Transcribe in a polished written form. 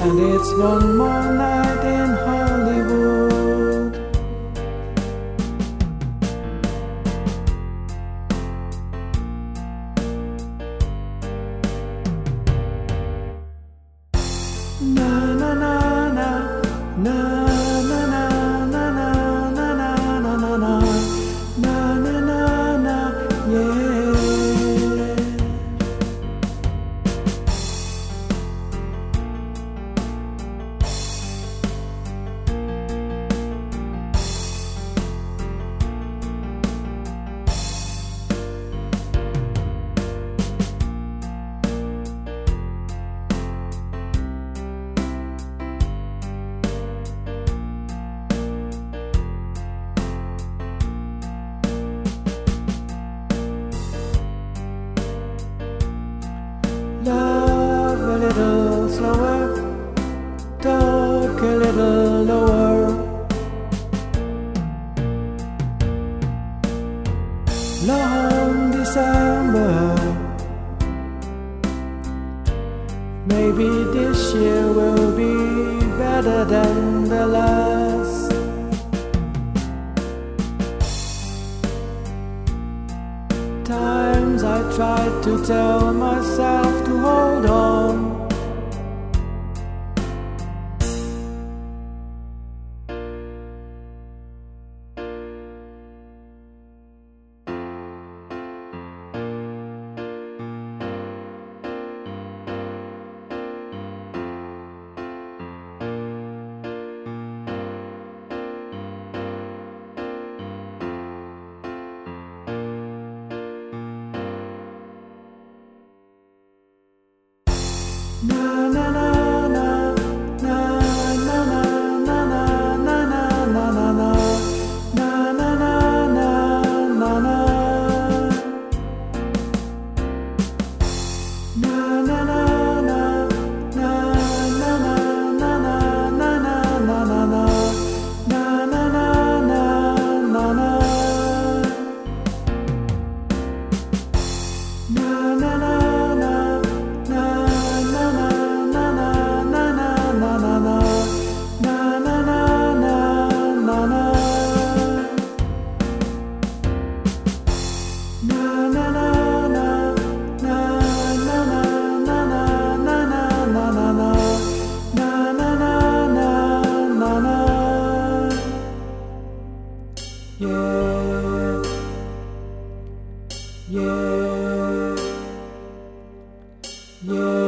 and it's one more night in Hollywood. Na na na na na na na na na na na na na na na na na, yeah. Love a little slower, talk a little lower. Long December, maybe this year will be better than the last. Times I tried to tell myself to hold on. Na na na na na na na na na na na na na na na na na na na. Na na na na na na na na na na na na na na na na na. Na na na na na na na na na na na na na na na na na na. Na na na na na na na na na na na na na na na na na. Yeah, yeah, yeah.